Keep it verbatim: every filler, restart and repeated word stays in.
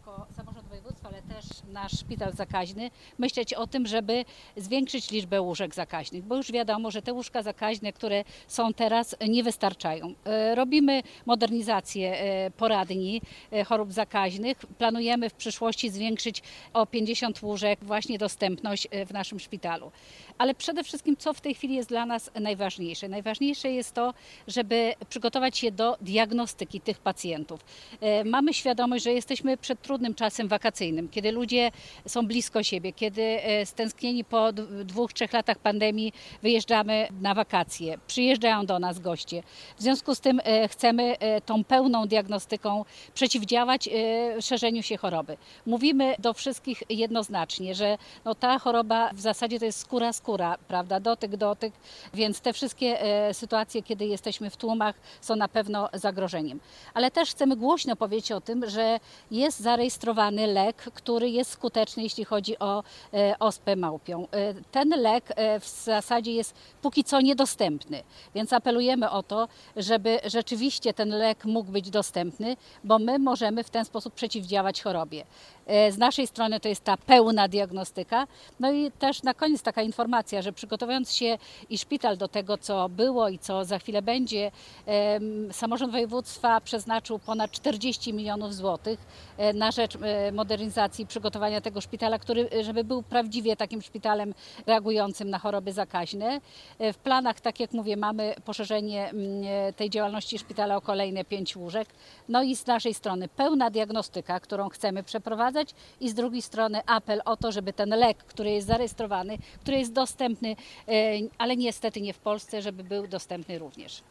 jako samorząd województwa, ale też nasz szpital zakaźny myśleć o tym, żeby zwiększyć liczbę łóżek zakaźnych, bo już wiadomo, że te łóżka zakaźne, które są teraz, nie wystarczają. Robimy modernizację poradni chorób zakaźnych. Planujemy w przyszłości zwiększyć o pięćdziesiąt łóżek właśnie dostępność w naszym szpitalu. Ale przede wszystkim, co w tej chwili jest dla nas najważniejsze? Najważniejsze jest to, żeby przygotować się do diagnostyki tych pacjentów. Mamy świadomość, że jesteśmy przed trudnym czasem wakacyjnym, kiedy ludzie są blisko siebie, kiedy stęsknieni po dwóch, trzech latach pandemii wyjeżdżamy na wakacje, przyjeżdżają do nas goście. W związku z tym chcemy tą pełną diagnostyką przeciwdziałać szerzeniu się choroby. Mówimy do wszystkich jednoznacznie, że no ta choroba w zasadzie to jest skóra, skóra, prawda, dotyk, dotyk, więc te wszystkie sytuacje, kiedy jesteśmy w tłumach, są na pewno zagrożeniem. Ale też chcemy głośno powiedzieć o tym, że jest zarejestrowany lek, który jest skuteczny, jeśli chodzi o ospę małpią. Ten lek w zasadzie jest póki co niedostępny, więc apelujemy o to, żeby rzeczywiście ten lek mógł być dostępny, bo my możemy w ten sposób przeciwdziałać chorobie. Z naszej strony to jest ta pełna diagnostyka. No i też na koniec taka informacja, że przygotowując się i szpital do tego, co było i co za chwilę będzie, samorząd województwa przeznaczył ponad czterdzieści milionów złotych na rzecz modernizacji, przygotowania tego szpitala, który, żeby był prawdziwie takim szpitalem reagującym na choroby zakaźne. W planach, tak jak mówię, mamy poszerzenie tej działalności szpitala o kolejne pięć łóżek. No i z naszej strony pełna diagnostyka, którą chcemy przeprowadzić, i z drugiej strony apel o to, żeby ten lek, który jest zarejestrowany, który jest dostępny, ale niestety nie w Polsce, żeby był dostępny również.